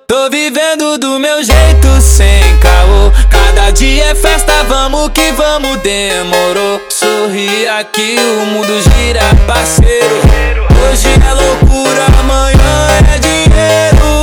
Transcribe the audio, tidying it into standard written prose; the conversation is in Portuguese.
Tô vivendo do meu jeito sem caô. Cada dia é festa, vamos que vamos, demorou. Sorri aqui, o mundo gira, parceiro. Hoje é loucura, amanhã é dinheiro.